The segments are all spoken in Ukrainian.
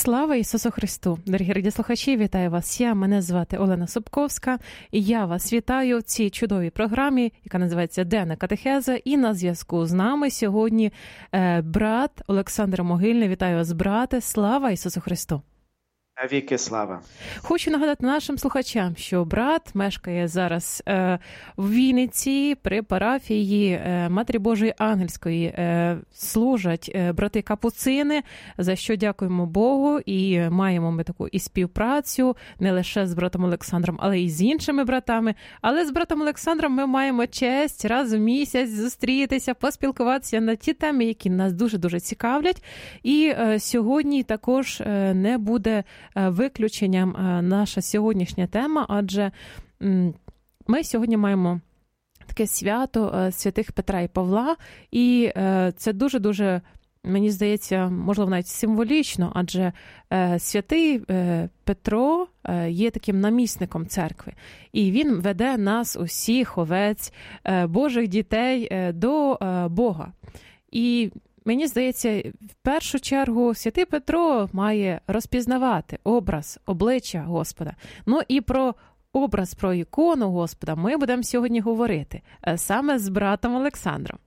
Слава Ісусу Христу! Дорогі радіослухачі, вітаю вас! Мене звати Олена Собковська, і я вас вітаю в цій чудовій програмі, яка називається «Денна катехеза», і на зв'язку з нами сьогодні брат Олександр Могильний. Вітаю вас, брате! Слава Ісусу Христу! Навіки слава. Хочу нагадати нашим слухачам, що брат мешкає зараз в Вінниці при парафії Матері Божої Ангельської. Служать брати капуцини, за що дякуємо Богу, і маємо ми таку і співпрацю не лише з братом Олександром, але і з іншими братами. Але з братом Олександром ми маємо честь раз в місяць зустрітися, поспілкуватися на ті теми, які нас дуже-дуже цікавлять. І сьогодні також не буде виключенням наша сьогоднішня тема, адже ми сьогодні маємо таке свято святих Петра і Павла, і це дуже-дуже, мені здається, можливо, навіть символічно, адже святий Петро є таким намісником церкви, і він веде нас усіх, овець, Божих дітей до Бога. І мені здається, в першу чергу святий Петро має розпізнавати образ, обличчя Господа. Ну і про образ, про ікону Господа ми будемо сьогодні говорити саме з братом Олександром.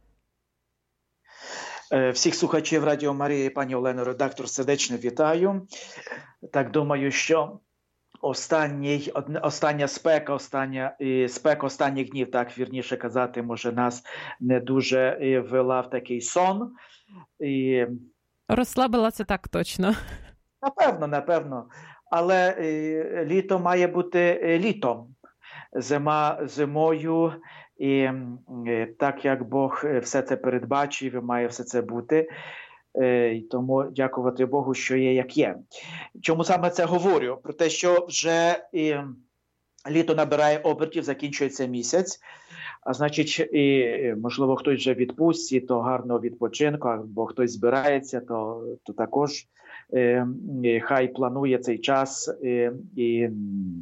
Всіх слухачів Радіо Марії, пані Олено, редактор, сердечно вітаю. Так думаю, що остання спека останніх днів, так вірніше казати, може нас не дуже ввела в такий сон. І... Розслабила це так точно. Напевно. Але літо має бути літом. Зима зимою. І так як Бог все це передбачив, має все це бути. Тому дякувати Богу, що є, як є. Чому саме це говорю? Про те, що вже літо набирає обертів, закінчується місяць, а значить, і, можливо, хтось вже в відпустці, то гарного відпочинку, або хтось збирається, то також хай планує цей час і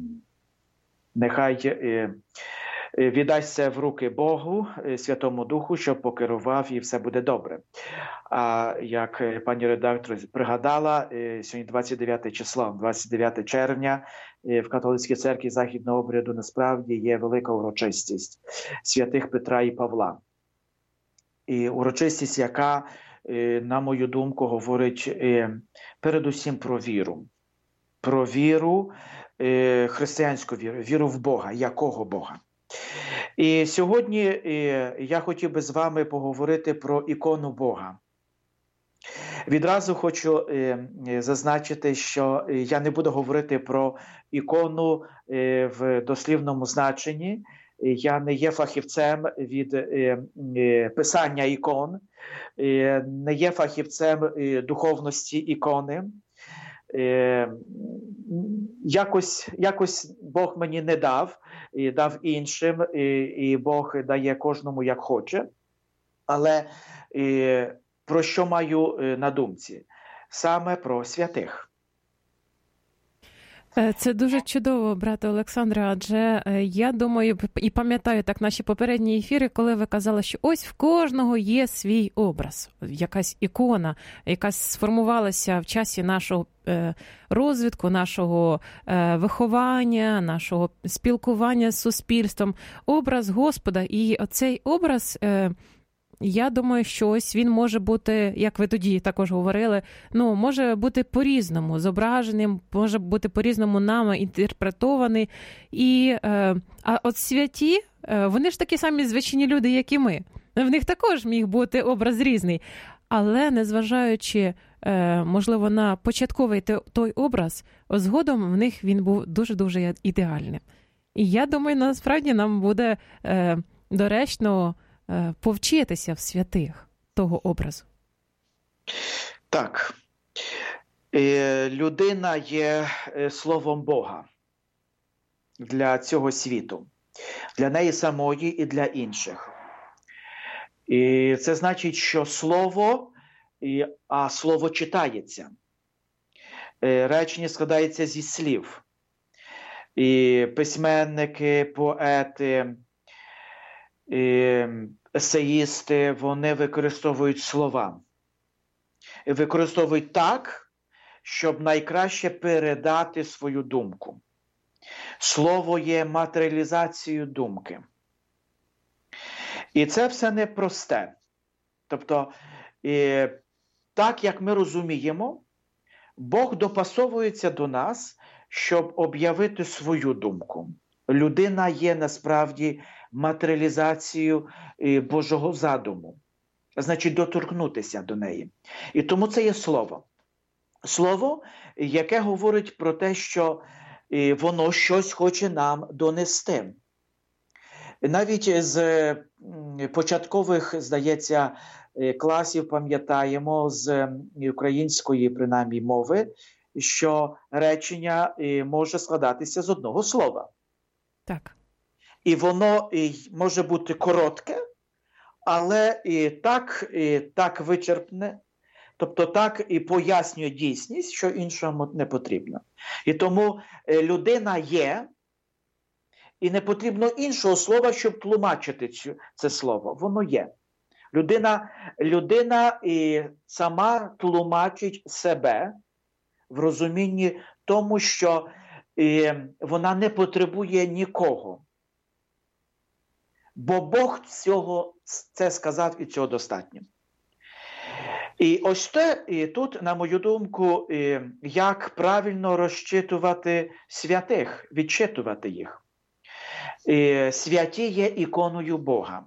нехай віддасться в руки Богу, Святому Духу, щоб покерував і все буде добре. А як пані редактор пригадала, сьогодні 29 число, 29 червня, в католицькій церкві Західного обряду насправді є велика урочистість святих Петра і Павла. І урочистість, яка, на мою думку, говорить передусім про віру. Про віру, християнську віру, віру в Бога. Якого Бога? І сьогодні я хотів би з вами поговорити про ікону Бога. Відразу хочу зазначити, що я не буду говорити про ікону в дослівному значенні. Я не є фахівцем від писання ікон, не є фахівцем духовності ікони. Якось Бог мені не дав, і дав іншим, і Бог дає кожному як хоче. Але про що маю на думці? Саме про святих. Це дуже чудово, брате Олександре, адже я думаю і пам'ятаю так наші попередні ефіри, коли ви казали, що ось в кожного є свій образ, якась ікона, яка сформувалася в часі нашого розвитку, нашого виховання, нашого спілкування з суспільством, образ Господа. І оцей образ, я думаю, що ось він може бути, як ви тоді також говорили, може бути по-різному зображеним, може бути по-різному нами інтерпретований. А от святі, вони ж такі самі звичайні люди, як і ми. В них також міг бути образ різний. Але незважаючи, можливо, на початковий той образ, згодом в них він був дуже-дуже ідеальним. І я думаю, насправді нам буде доречно повчитися в святих того образу. Так. Людина є словом Бога для цього світу. Для неї самої і для інших. І це значить, що слово, а слово читається. Речення складається зі слів. І письменники, поети, есеїсти, вони використовують слова. І використовують так, щоб найкраще передати свою думку. Слово є матеріалізацією думки. І це все непросте. Тобто, так як ми розуміємо, Бог допасовується до нас, щоб об'явити свою думку. Людина є насправді матеріалізацією Божого задуму. Значить, доторкнутися до неї. І тому це є слово. Слово, яке говорить про те, що воно щось хоче нам донести. Навіть з початкових, здається, класів пам'ятаємо з української, принаймні, мови, що речення може складатися з одного слова. Так. І воно може бути коротке, але так вичерпне, тобто так і пояснює дійсність, що іншому не потрібно. І тому людина є, і не потрібно іншого слова, щоб тлумачити це слово. Воно є. Людина і сама тлумачить себе в розумінні тому, що вона не потребує нікого. Бо Бог це сказав, і цього достатньо. І ось тут, на мою думку, як правильно розчитувати святих, відчитувати їх. Святі є іконою Бога.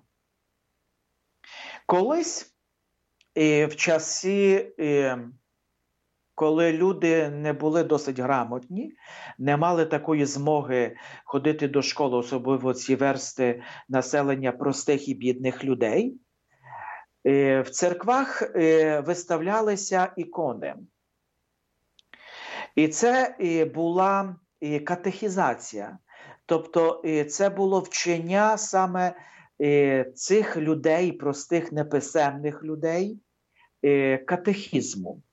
Колись, в часи, коли люди не були досить грамотні, не мали такої змоги ходити до школи, особливо ці версти населення простих і бідних людей, в церквах виставлялися ікони. І це була катехізація. Тобто це було вчення саме цих людей, простих неписемних людей, катехізму.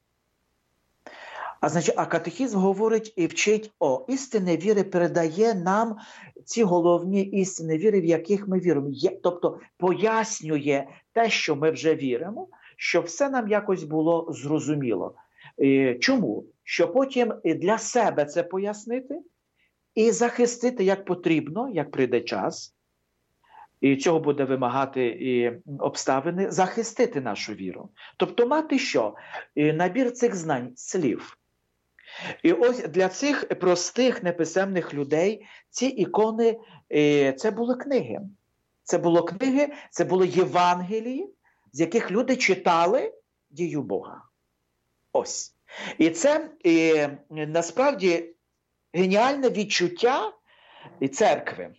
А катехізм говорить і вчить, істини віри передає нам ці головні істини віри, в яких ми віримо. Тобто пояснює те, що ми вже віримо, щоб все нам якось було зрозуміло. Чому? Щоб потім для себе це пояснити і захистити як потрібно, як прийде час, і цього буде вимагати і обставини, захистити нашу віру. Тобто мати що? Набір цих знань, слів. І ось для цих простих неписемних людей ці ікони – це були книги. Це були Євангелії, з яких люди читали дію Бога. Ось. І це насправді геніальне відчуття церкви.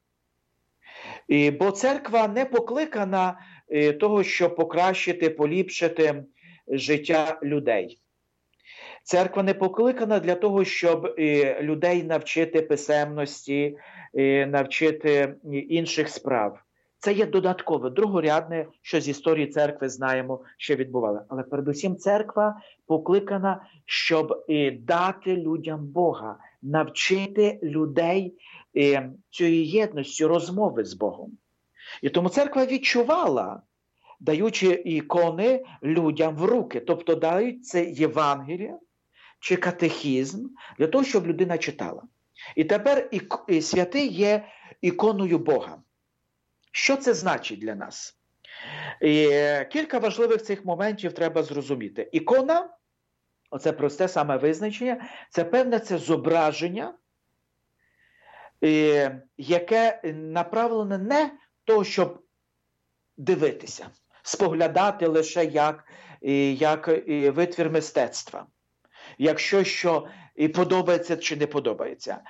Бо церква не покликана того, щоб покращити, поліпшити життя людей. Церква не покликана для того, щоб людей навчити писемності, навчити інших справ. Це є додаткове, другорядне, що з історії церкви знаємо, що відбувалося. Але передусім церква покликана, щоб дати людям Бога, навчити людей цієї єдності, розмови з Богом. І тому церква відчувала, даючи ікони людям в руки, тобто дають це Євангелія чи катехізм для того, щоб людина читала. І тепер святий є іконою Бога. Що це значить для нас? Кілька важливих цих моментів треба зрозуміти. Ікона, оце просте саме визначення, це певне зображення, яке направлене не того, щоб дивитися, споглядати лише як витвір мистецтва, як щось, що подобається чи не подобається.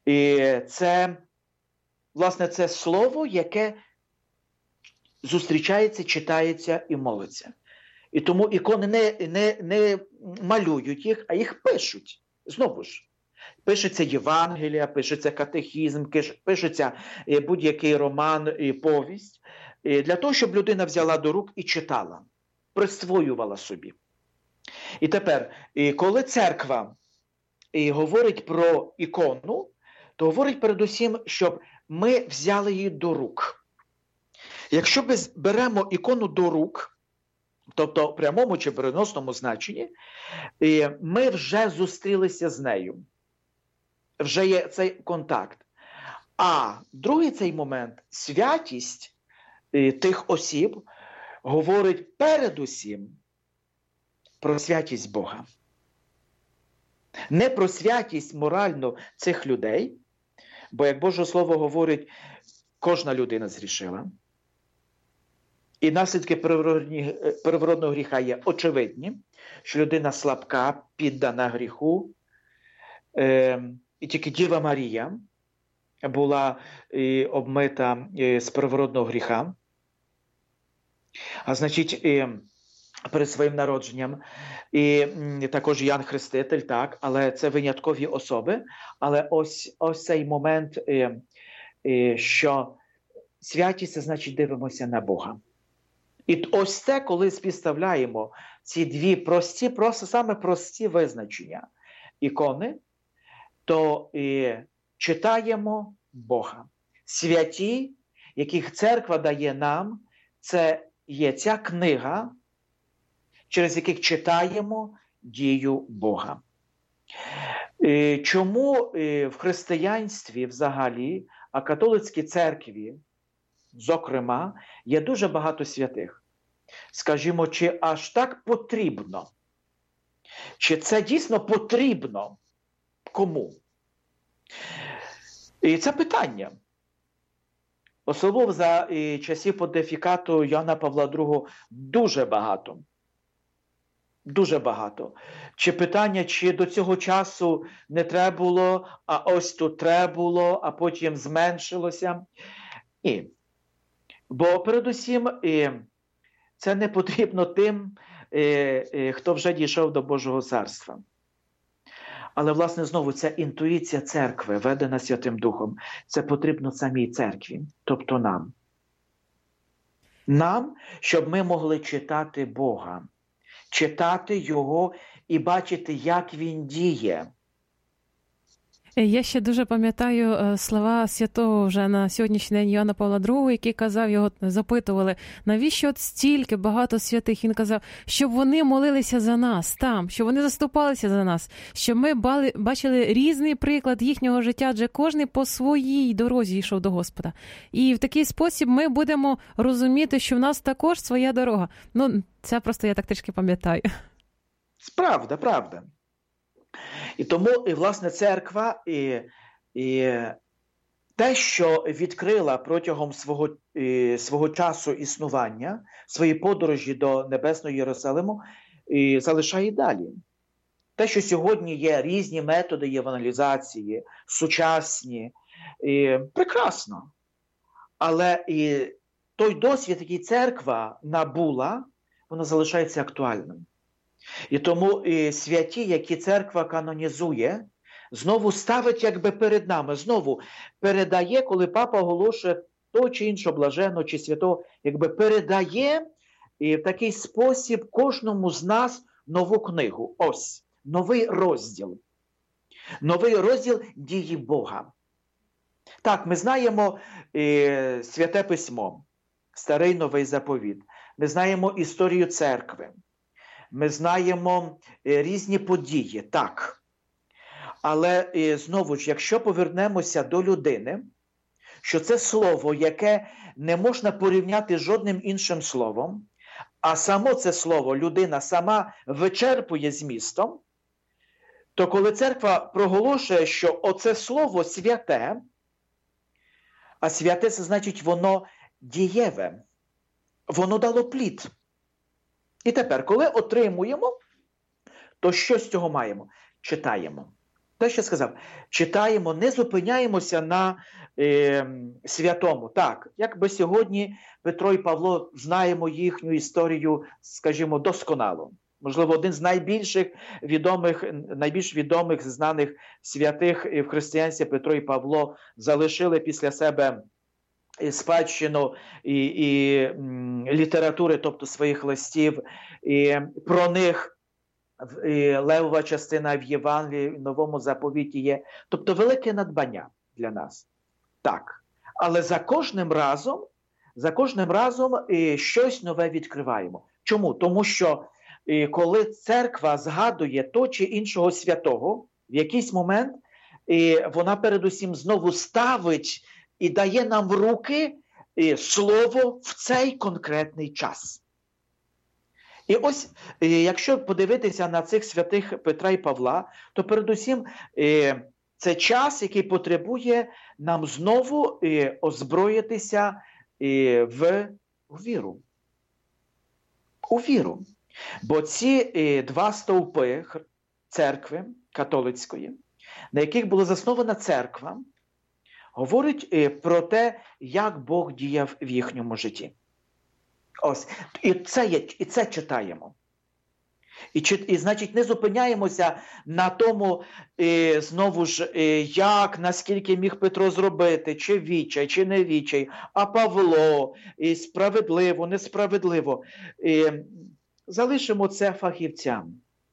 Власне, це слово, яке зустрічається, читається і молиться. І тому ікони не малюють їх, а їх пишуть. Знову ж. Пишеться Євангелія, пишеться катехізм, пишеться будь-який роман і повість, для того, щоб людина взяла до рук і читала, присвоювала собі. І тепер, коли церква говорить про ікону, то говорить передусім, щоб ми взяли її до рук. Якщо ми беремо ікону до рук, тобто в прямому чи переносному значенні, ми вже зустрілися з нею. Вже є цей контакт. А другий цей момент, святість тих осіб, говорить передусім про святість Бога. Не про святість моральну цих людей, бо, як Боже Слово говорить, кожна людина згрішила. І наслідки первородного гріха є очевидні, що людина слабка, піддана гріху. І тільки Діва Марія була обмита з первородного гріха. А значить, перед своїм народженням. І також Ян Хреститель, так, але це виняткові особи. Але ось цей момент, що святість – це значить дивимося на Бога. І ось це, коли співставляємо ці дві прості, саме прості визначення ікони, то читаємо Бога. Святі, яких церква дає нам, це є ця книга, через яких читаємо дію Бога. Чому в християнстві взагалі, а католицькій церкві, зокрема, є дуже багато святих? Скажімо, чи аж так потрібно? Чи це дійсно потрібно? Кому? І це питання. Особливо за часів понтифікату Йоанна Павла II дуже багато. Дуже багато. Чи питання, чи до цього часу не треба було, а ось тут треба було, а потім зменшилося? Ні. Бо передусім це не потрібно тим, хто вже дійшов до Божого Царства. Але, власне, знову ця інтуїція церкви, ведена Святим Духом, це потрібно самій церкві, тобто нам. Нам, щоб ми могли читати Бога, читати Його і бачити, як Він діє. Я ще дуже пам'ятаю слова святого вже на сьогоднішній день Йоанна Павла II, який казав, його запитували, навіщо от стільки багато святих? Він казав, щоб вони молилися за нас там, щоб вони заступалися за нас, щоб ми бачили різний приклад їхнього життя, адже кожен по своїй дорозі йшов до Господа. І в такий спосіб ми будемо розуміти, що в нас також своя дорога. Ну, це просто я так трішки пам'ятаю. Правда, правда. І тому, власне, церква і те, що відкрила протягом свого часу існування, свої подорожі до Небесного Єрусалиму, залишає далі. Те, що сьогодні є різні методи євангелізації, сучасні, прекрасно. Але і той досвід, який церква набула, воно залишається актуальним. І тому святі, які церква канонізує, знову ставить якби перед нами, знову передає, коли папа оголошує то чи інше блаженного чи святого, якби передає в такий спосіб кожному з нас нову книгу. Ось, новий розділ. Новий розділ дії Бога. Так, ми знаємо Святе Письмо, Старий Новий Заповіт. Ми знаємо історію церкви. Ми знаємо різні події, так. Але знову ж, якщо повернемося до людини, що це слово, яке не можна порівняти з жодним іншим словом, а само це слово людина сама вичерпує змістом, то коли церква проголошує, що оце слово святе, а святе – це значить воно дієве, воно дало плід. І тепер, коли отримуємо, то що з цього маємо? Читаємо. Те, що сказав, читаємо, не зупиняємося на святому. Так, якби сьогодні Петро і Павло знаємо їхню історію, скажімо, досконало. Можливо, один з найбільш відомих, знаних святих в християнстві Петро і Павло залишили після себе спадщину і літератури, тобто своїх листів, і про них левова частина в Євангелії, в Новому Заповіті є. Тобто велике надбання для нас. Так. Але за кожним разом щось нове відкриваємо. Чому? Тому що коли церква згадує того чи іншого святого, в якийсь момент вона передусім знову ставить і дає нам в руки слово в цей конкретний час. І ось, якщо подивитися на цих святих Петра і Павла, то передусім це час, який потребує нам знову озброїтися в віру. У віру. Бо ці два стовпи церкви католицької, на яких була заснована церква, говорять про те, як Бог діяв в їхньому житті. Ось, і це читаємо. І, значить, не зупиняємося на тому, знову ж, як, наскільки міг Петро зробити, чи відчай, чи не відчай, а Павло, справедливо, несправедливо. Залишимо це фахівцям.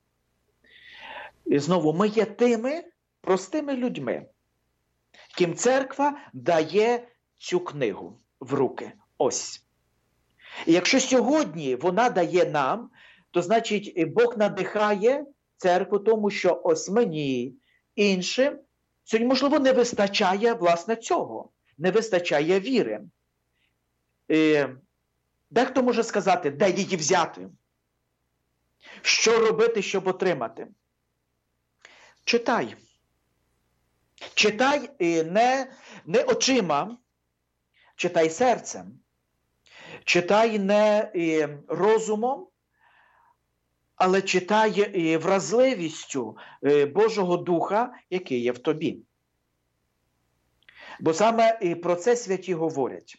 І знову, ми є тими простими людьми, яким церква дає цю книгу в руки. Ось. І якщо сьогодні вона дає нам, то значить Бог надихає церкву тому, що ось мені, іншим, сьогодні, можливо, не вистачає, власне, цього. Не вистачає віри. Дехто може сказати, де її взяти? Що робити, щоб отримати? Читай. Читай не очима, читай серцем. Читай не розумом, але читай вразливістю Божого Духа, який є в тобі. Бо саме про це святі говорять.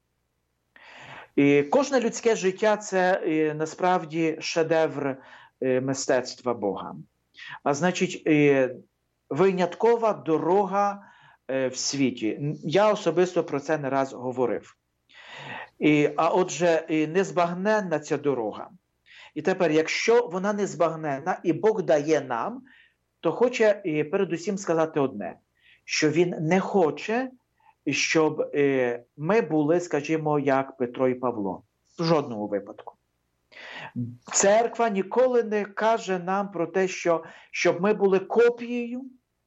І кожне людське життя – це насправді шедевр мистецтва Бога. А значить, виняткова дорога в світі. Я особисто про це не раз говорив. А отже, незбагненна ця дорога. І тепер, якщо вона незбагненна і Бог дає нам, то хоче передусім сказати одне, що Він не хоче, щоб ми були, скажімо, як Петро і Павло. В жодному випадку. Церква ніколи не каже нам про те, щоб ми були копією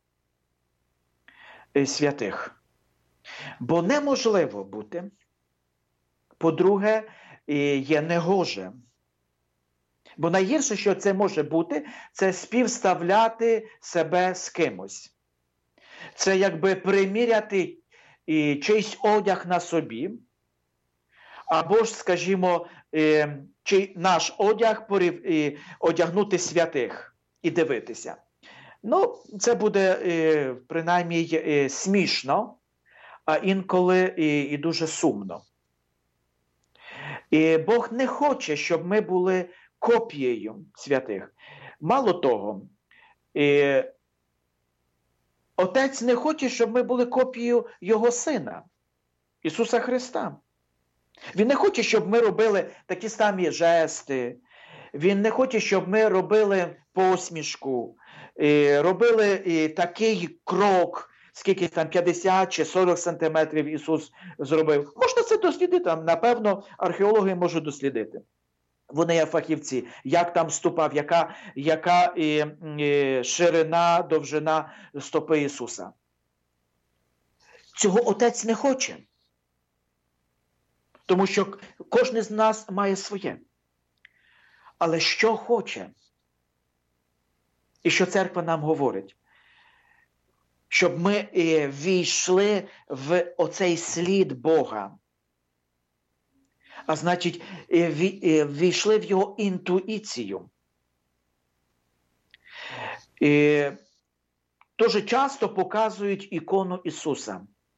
святих. Бо неможливо бути. По-друге, є негоже. Бо найгірше, що це може бути, це співставляти себе з кимось. Це якби приміряти чийсь одяг на собі, або ж, скажімо, наш одяг одягнути святих і дивитися. Ну, це буде принаймні смішно, а інколи і дуже сумно. І Бог не хоче, щоб ми були копією святих. Мало того, Отець не хоче, щоб ми були копією Його Сина, Ісуса Христа. Він не хоче, щоб ми робили такі самі жести. Він не хоче, щоб ми робили посмішку, робили такий крок, скільки там 50 чи 40 сантиметрів Ісус зробив. Можна це дослідити, напевно, археологи можуть дослідити. Вони є фахівці, як там ступав, яка ширина, довжина стопи Ісуса. Цього Отець не хоче. Тому що кожен з нас має своє. Але що хоче? І що церква нам говорить? Щоб ми війшли в оцей слід Бога. А значить, війшли в Його інтуїцію. Дуже часто показують ікону Ісуса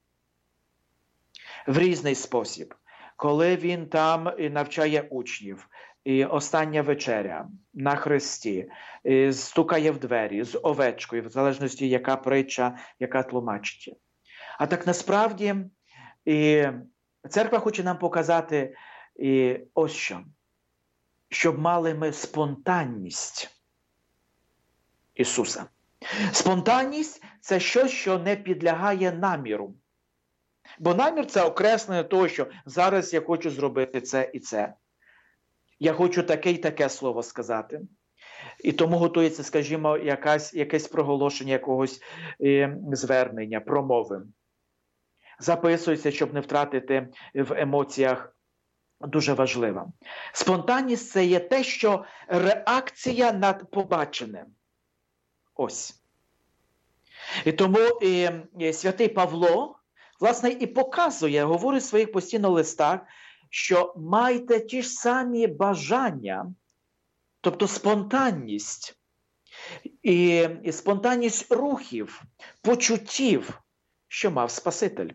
в різний спосіб. Коли Він там навчає учнів, остання вечеря на хресті, стукає в двері з овечкою, в залежності, яка притча, яка тлумачить. А так насправді церква хоче нам показати ось що. Щоб мали ми спонтанність Ісуса. Спонтанність – це щось, що не підлягає наміру. Бо намір – це окреслення того, що зараз я хочу зробити це і це. Я хочу таке і таке слово сказати. І тому готується, скажімо, якесь проголошення якогось звернення, промови. Записується, щоб не втратити в емоціях, дуже важливо. Спонтанність – це є те, що реакція на побачене. Ось. І тому святий Павло, власне, і показує, говорить в своїх постійно листах, що майте ті ж самі бажання, тобто спонтанність, і спонтанність рухів, почуттів, що мав Спаситель.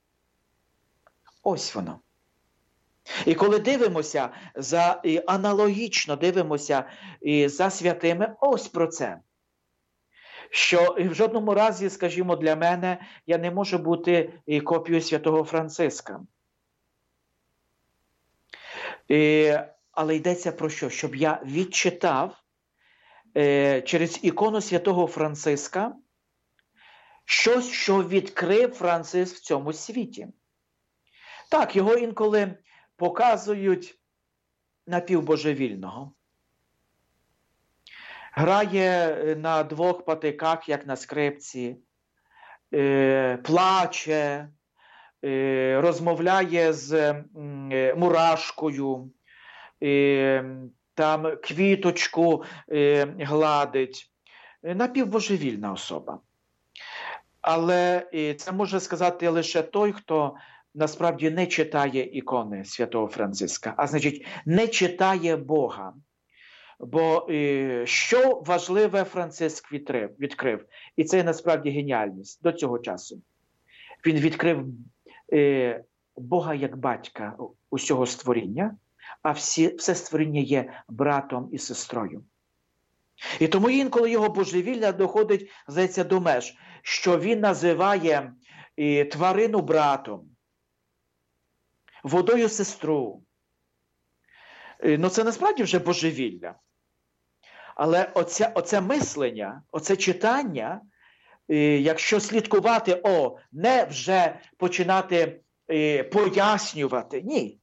Ось воно. І коли дивимося, аналогічно дивимося за святими, ось про це. Що в жодному разі, скажімо, для мене, я не можу бути копією святого Франциска. Але йдеться про що? Щоб я відчитав через ікону святого Франциска щось, що відкрив Франциск в цьому світі. Так, його інколи показують напівбожевільного. Грає на двох патиках, як на скрипці, плаче, розмовляє з мурашкою, там квіточку гладить. Напівбожевільна особа. Але це може сказати лише той, хто насправді не читає ікони святого Франциска, а значить, не читає Бога. Бо що важливе Франциск відкрив? І це насправді геніальність до цього часу. Він відкрив Бога як батька усього створіння, а все створіння є братом і сестрою. І тому інколи його божевілля доходить, здається, до меж, що він називає тварину братом, водою сестру. Ну це насправді вже божевілля. Але оце мислення, оце читання, якщо слідкувати, не вже починати пояснювати. Ні.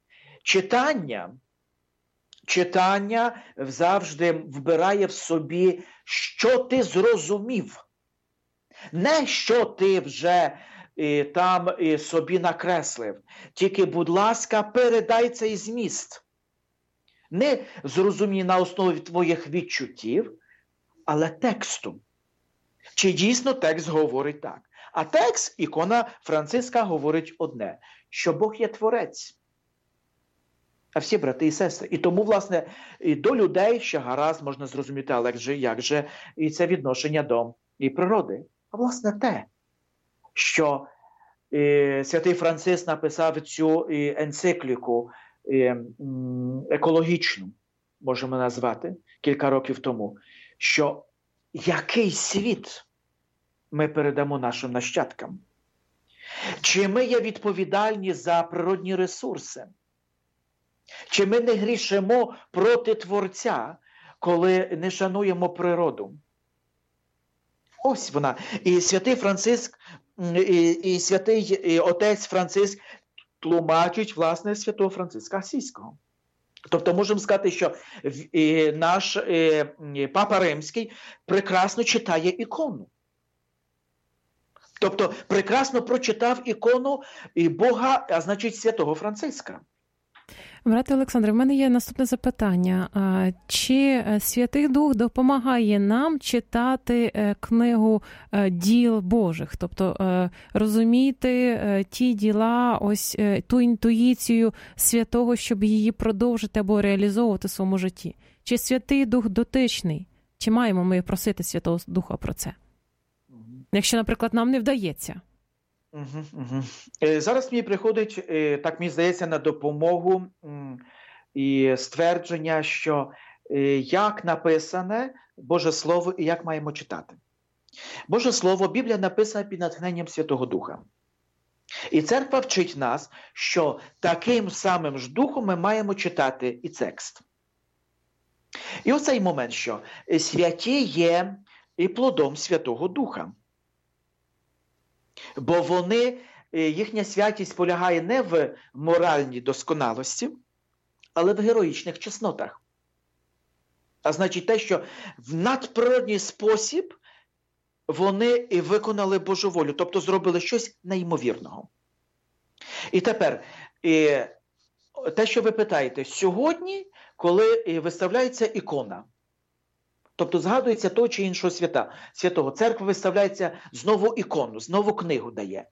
Читання завжди вбирає в собі, що ти зрозумів. Не що ти вже там собі накреслив. Тільки, будь ласка, передай цей зміст. Не зрозумій на основі твоїх відчуттів, але тексту. Чи дійсно текст говорить так? А текст, ікона Франциска говорить одне, що Бог є творець. А всі брати і сестри. І тому, власне, і до людей ще гаразд можна зрозуміти, але як же і це відношення до природи. А власне те, що святий Франциск написав цю енцикліку екологічну, можемо назвати, кілька років тому, що який світ ми передамо нашим нащадкам? Чи ми є відповідальні за природні ресурси? Чи ми не грішимо проти Творця, коли не шануємо природу? Ось вона. І святий Франциск, і святий отець Франциск тлумачить, власне, святого Франциска Асійського. Тобто можемо сказати, що наш Папа Римський прекрасно читає ікону. Тобто прекрасно прочитав ікону Бога, а значить святого Франциска. Брате Олександре, в мене є наступне запитання. Чи Святий Дух допомагає нам читати книгу діл Божих? Тобто розуміти ті діла, ось ту інтуїцію святого, щоб її продовжити або реалізовувати в своєму житті? Чи Святий Дух дотичний? Чи маємо ми просити Святого Духа про це? Якщо, наприклад, нам не вдається. Зараз мені приходить, так мені здається, на допомогу і ствердження, що як написане Боже Слово і як маємо читати. Боже Слово, Біблія написана під натхненням Святого Духа. І церква вчить нас, що таким самим ж духом ми маємо читати і текст. І оцей момент, що святі є і плодом Святого Духа. Бо їхня святість полягає не в моральній досконалості, але в героїчних чеснотах. А значить те, що в надприродній спосіб вони виконали Божу волю, тобто зробили щось неймовірного. І тепер, те, що ви питаєте, сьогодні, коли виставляється ікона, тобто згадується того чи іншого святого, церква виставляється знову ікону, знову книгу дає.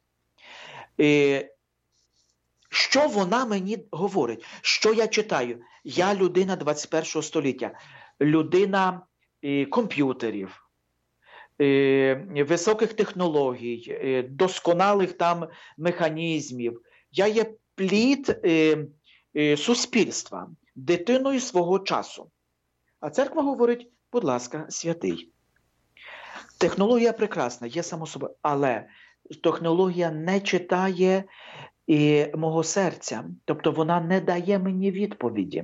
Що вона мені говорить? Що я читаю? Я людина 21 століття, людина комп'ютерів, високих технологій, досконалих там механізмів. Я є плід суспільства, дитиною свого часу. А церква говорить, будь ласка, святий. Технологія прекрасна, є само собою, але технологія не читає мого серця, тобто вона не дає мені відповіді.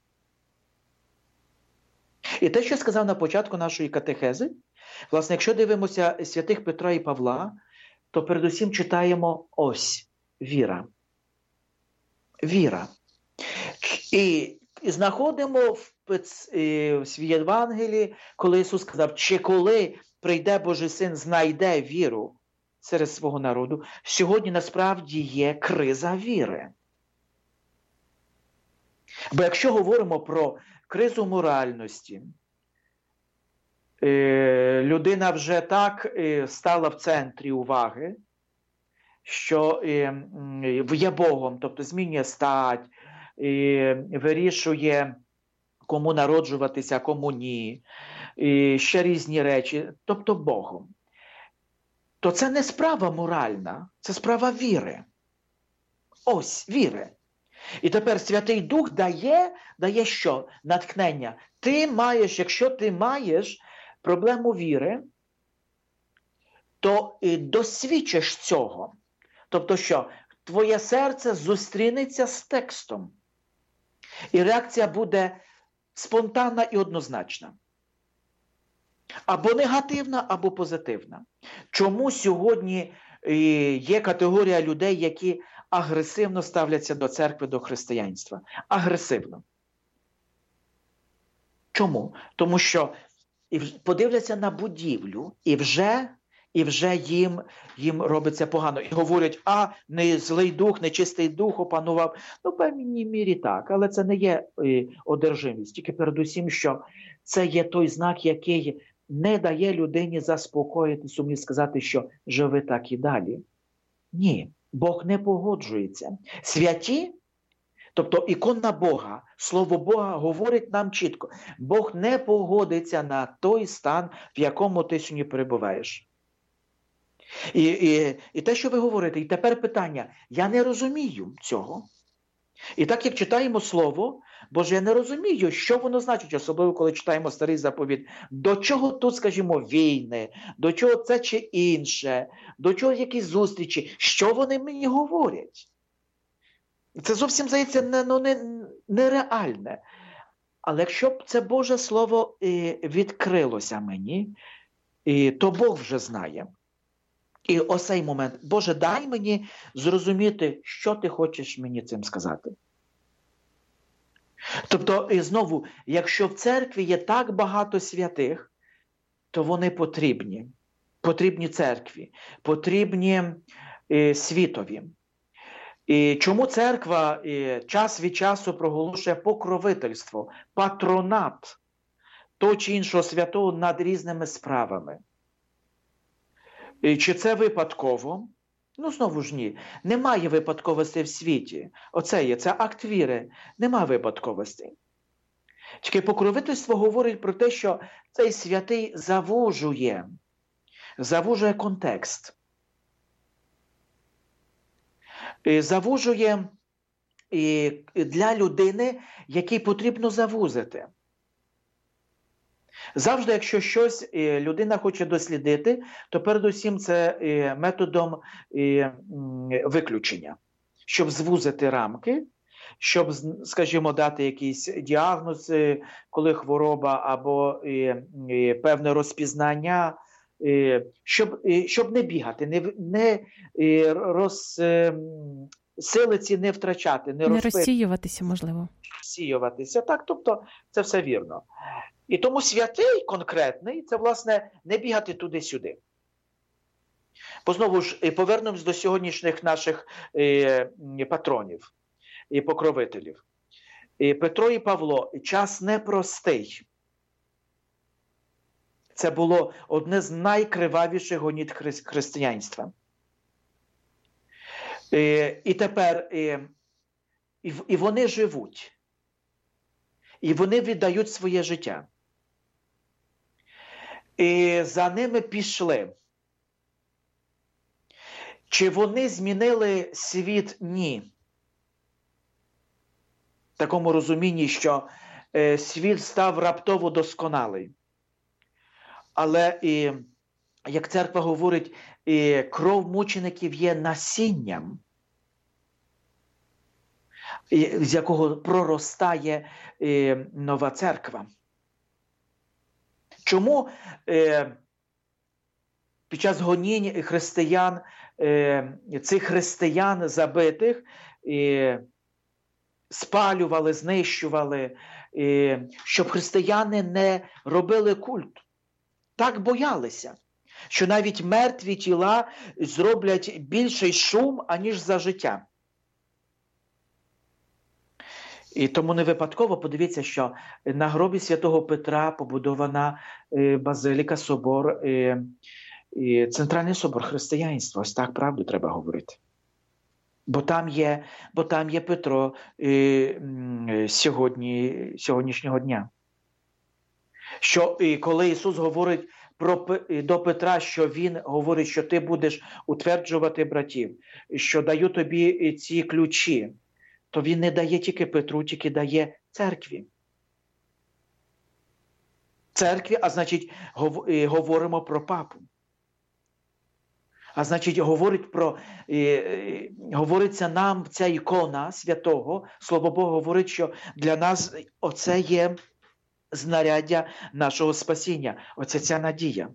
І те, що я сказав на початку нашої катехези, власне, якщо дивимося святих Петра і Павла, то передусім читаємо ось віра. Віра. І знаходимо в свій Євангелії, коли Ісус сказав, чи коли прийде Божий Син, знайде віру серед свого народу, сьогодні насправді є криза віри. Бо якщо говоримо про кризу моральності, людина вже так стала в центрі уваги, що є Богом, тобто змінює стать, вирішує, кому народжуватися, а кому ні, ще різні речі, тобто Богом. То це не справа моральна, це справа віри. Ось, віри. І тепер Святий Дух дає що? Натхнення. Ти маєш, якщо ти маєш проблему віри, то досвідчиш цього. Тобто що? Твоє серце зустрінеться з текстом. І реакція буде спонтанна і однозначна. Або негативна, або позитивна. Чому сьогодні є категорія людей, які агресивно ставляться до церкви, до християнства? Агресивно. Чому? Тому що подивляться на будівлю, і вже їм робиться погано. І говорять, не злий дух, нечистий дух опанував. Ну, в певній мірі так, але це не є одержимість. Тільки передусім, що це є той знак, який не дає людині заспокоїтися, і сказати, що живи так і далі. Ні, Бог не погоджується. Святі, тобто ікона Бога, Слово Бога говорить нам чітко. Бог не погодиться на той стан, в якому ти сьогодні перебуваєш. І те, що ви говорите, і тепер питання, я не розумію цього. І так, як читаємо Слово Боже, я не розумію, що воно значить, особливо, коли читаємо Старий Заповіт. До чого тут, скажімо, війни, до чого це чи інше, до чого якісь зустрічі, що вони мені говорять? Це зовсім, здається, нереальне. Але якщо б це Боже Слово відкрилося мені, то Бог вже знає. І ось цей момент. Боже, дай мені зрозуміти, що ти хочеш мені цим сказати. Тобто, і знову, якщо в церкві є так багато святих, то вони потрібні. Потрібні церкві, потрібні світові. І чому церква час від часу проголошує покровительство, патронат того чи іншого святого над різними справами? Чи це випадково? Ну, знову ж ні. Немає випадковостей в світі. Це акт віри. Нема випадковостей. Тільки покровительство говорить про те, що цей святий завужує контекст. Завужує для людини, якій потрібно завузити. Завжди, якщо щось людина хоче дослідити, то передусім це методом виключення. Щоб звузити рамки, щоб, скажімо, дати якийсь діагноз, коли хвороба або певне розпізнання, щоб не бігати, не сили ці не втрачати, не розсіюватися, можливо. Розсіюватися, так, тобто це все вірно. І тому святий конкретний – це, власне, не бігати туди-сюди. Бо знову ж повернемось до сьогоднішніх наших патронів і покровителів. Петро і Павло, час непростий. Це було одне з найкривавіших гонит християнства. І тепер і вони живуть. І вони віддають своє життя. І за ними пішли. Чи вони змінили світ? Ні. В такому розумінні, що світ став раптово досконалий. Але, як церква говорить, кров мучеників є насінням, з якого проростає нова церква. Чому під час гонінь християн, цих християн забитих, спалювали, знищували, щоб християни не робили культ? Так боялися, що навіть мертві тіла зроблять більший шум, аніж за життя. І тому не випадково подивіться, що на гробі святого Петра побудована базиліка, собор, центральний собор християнства. Ось так правду треба говорити. Бо там є Петро сьогоднішнього дня. Що коли Ісус говорить до Петра, що Він говорить, що ти будеш утверджувати братів, що даю тобі ці ключі, то Він не дає тільки Петру, тільки дає церкві. Церкві, а значить, говоримо про папу. А значить, говориться нам ця ікона святого, Слово Бога говорить, що для нас оце є знаряддя нашого спасіння. Оце ця надія.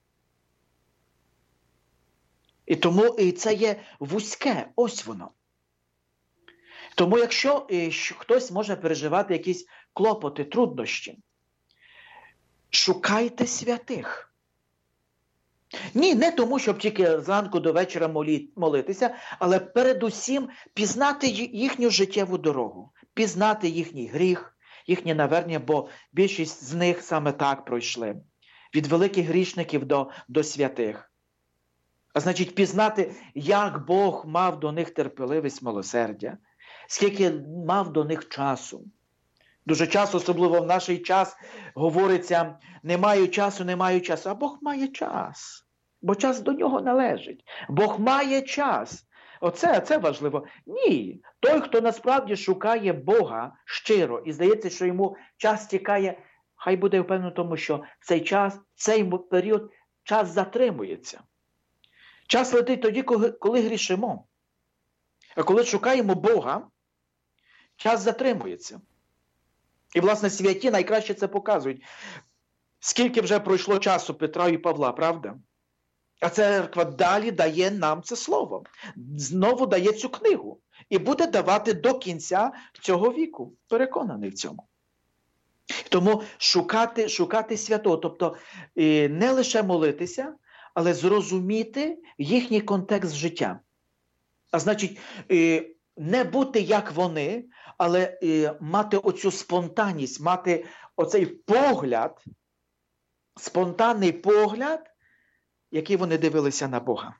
І тому це є вузьке, ось воно. Тому якщо хтось може переживати якісь клопоти, труднощі, шукайте святих. Ні, не тому, щоб тільки зранку до вечора молитися, але передусім пізнати їхню життєву дорогу, пізнати їхній гріх, їхнє навернення, бо більшість з них саме так пройшли. Від великих грішників до святих. А значить, пізнати, як Бог мав до них терпеливість, милосердя, скільки мав до них часу. Дуже часто, особливо в наш час, говориться, не маю часу, а Бог має час. Бо час до нього належить. Бог має час. Це важливо. Ні. Той, хто насправді шукає Бога щиро і здається, що йому час тікає, хай буде впевнений в тому, що цей період, час затримується. Час летить тоді, коли грішимо. А коли шукаємо Бога, час затримується. І, власне, святі найкраще це показують. Скільки вже пройшло часу Петра і Павла, правда? А церква далі дає нам це слово. Знову дає цю книгу. І буде давати до кінця цього віку. Переконаний в цьому. Тому шукати святого. Тобто не лише молитися, але зрозуміти їхній контекст життя. А значить, не бути як вони, але мати оцю спонтанність, мати оцей погляд, спонтанний погляд, який вони дивилися на Бога.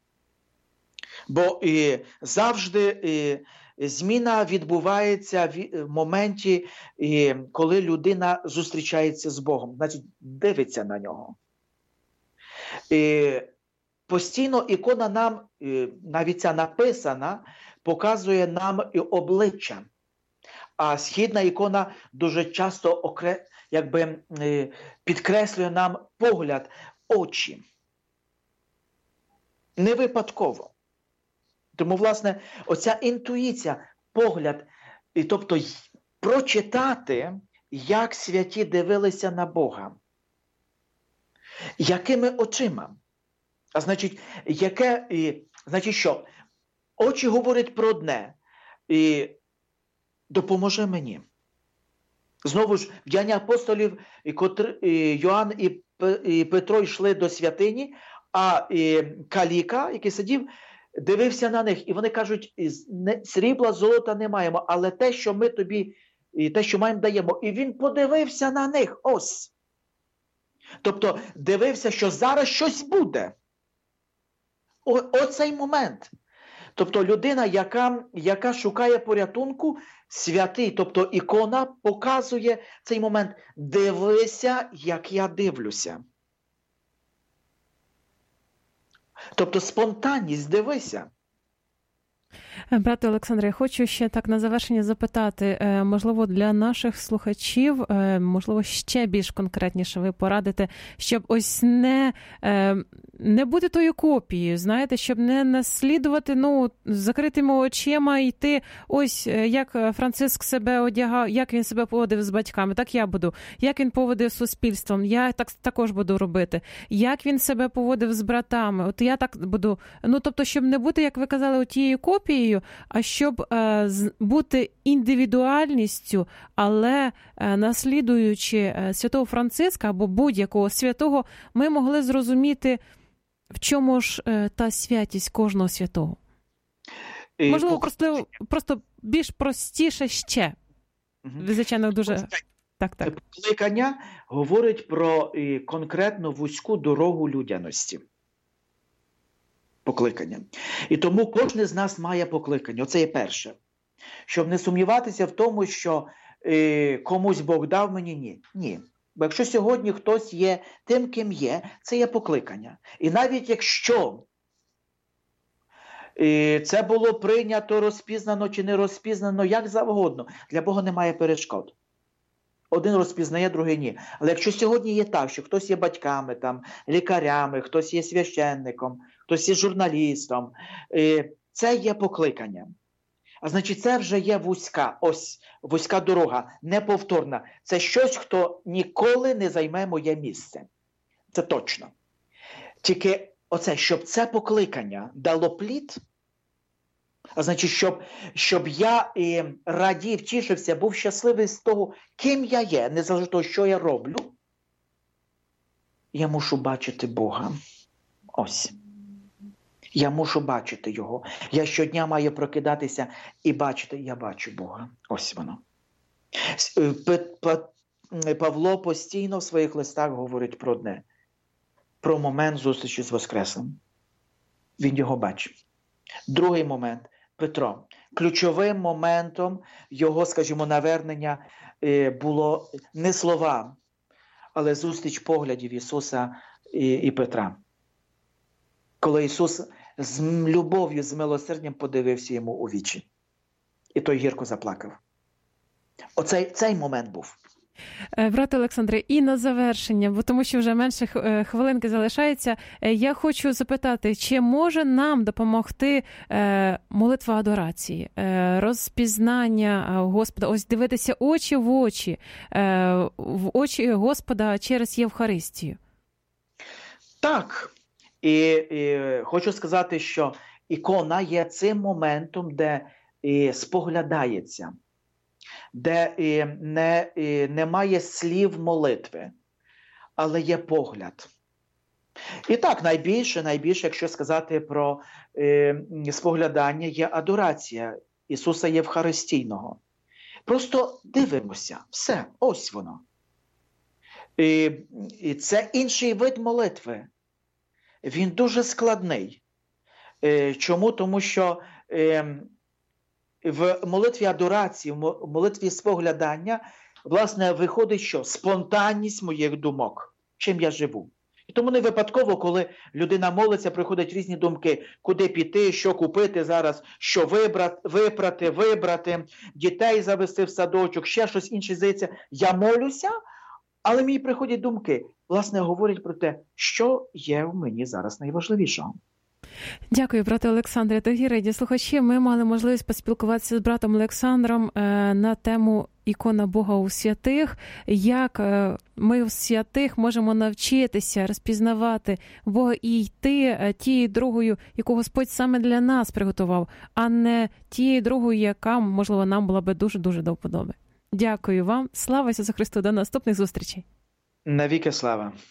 Бо завжди зміна відбувається в моменті, коли людина зустрічається з Богом, значить, дивиться на нього. Постійно ікона нам, навіть ця написана, показує нам і обличчя. А східна ікона дуже часто підкреслює нам погляд, очі. Не випадково. Тому, власне, оця інтуїція, погляд, тобто прочитати, як святі дивилися на Бога. Якими очима? А значить, значить що? очі говорять про одне. І допоможи мені. Знову ж, в Діянні апостолів Йоанн і Петро йшли до святині, а каліка, який сидів, дивився на них. І вони кажуть, срібла, золота не маємо, але те, що ми тобі, те, що маємо, даємо. І він подивився на них. Ось. Тобто, дивився, що зараз щось буде. Оцей момент. Тобто, людина, яка шукає порятунку, святий, тобто ікона, показує цей момент. Дивися, як я дивлюся. Тобто, спонтанність, дивися. Брате Олександре, я хочу ще так на завершення запитати, можливо, для наших слухачів, можливо, ще більш конкретніше ви порадите, щоб ось не бути тою копією, знаєте, щоб не наслідувати, з закритими очима йти, ось як Франциск себе одягав, як він себе поводив з батьками, так я буду, як він поводив з суспільством, я також буду робити, як він себе поводив з братами, от я так буду, тобто, щоб не бути, як ви казали, тією копією, а щоб бути індивідуальністю, але наслідуючи святого Франциска або будь-якого святого, ми могли зрозуміти, в чому ж та святість кожного святого. Можливо, просто більш простіше ще. Ви, звичайно, дуже... Так. Покликання говорить про конкретну вузьку дорогу людяності. Покликання. І тому кожен з нас має покликання. Оце є перше. Щоб не сумніватися в тому, що комусь Бог дав, мені ні. Ні. Бо якщо сьогодні хтось є тим, ким є, це є покликання. І навіть якщо це було прийнято, розпізнано чи не розпізнано, як завгодно, для Бога немає перешкод. Один розпізнає, другий ні. Але якщо сьогодні є так, що хтось є батьками, лікарями, хтось є священником, хтось є журналістом, це є покликання. А значить, це вже є вузька дорога, неповторна. Це щось, хто ніколи не займе моє місце. Це точно. Тільки щоб це покликання дало плід, а значить, щоб я радів, тішився, був щасливий з того, ким я є, незалежно від того, що я роблю, я мушу бачити Бога. Ось. Я мушу бачити Його. Я щодня маю прокидатися і бачити, я бачу Бога. Ось воно. Павло постійно в своїх листах говорить про одне. Про момент зустрічі з Воскреслим. Він його бачив. Другий момент. Петро. Ключовим моментом його, скажімо, навернення було не слова, але зустріч поглядів Ісуса і Петра. Коли Ісус з любов'ю, з милосердям подивився йому у вічі. І той гірко заплакав. Цей момент був. Брате Олександре, і на завершення, бо тому що вже менше хвилинки залишається, я хочу запитати, чи може нам допомогти молитва адорації, розпізнання Господа, ось дивитися очі в очі Господа через Євхаристію? Так. І хочу сказати, що ікона є цим моментом, де споглядається, де немає слів молитви, але є погляд. І так, найбільше, якщо сказати про споглядання, є адорація Ісуса Євхаристійного. Просто дивимося, все, ось воно. І це інший вид молитви. Він дуже складний. Чому? Тому що в молитві адорації, в молитві споглядання, власне, виходить що? Спонтанність моїх думок. Чим я живу. І тому не випадково, коли людина молиться, приходять різні думки, куди піти, що купити зараз, що вибрати, дітей завести в садочок, ще щось інше. Здається, я молюся, але мені приходять думки. Власне, говорять про те, що є в мені зараз найважливішого. Дякую, брате Олександре. Дорогі радіослухачі, ми мали можливість поспілкуватися з братом Олександром на тему ікона Бога у святих, як ми у святих можемо навчитися розпізнавати Бога і йти тією дорогою, яку Господь саме для нас приготував, а не тією дорогою, яка, можливо, нам була би дуже-дуже до вподоби. Дякую вам. Слава Ісусу Христу. До наступних зустрічей. Навіки слава.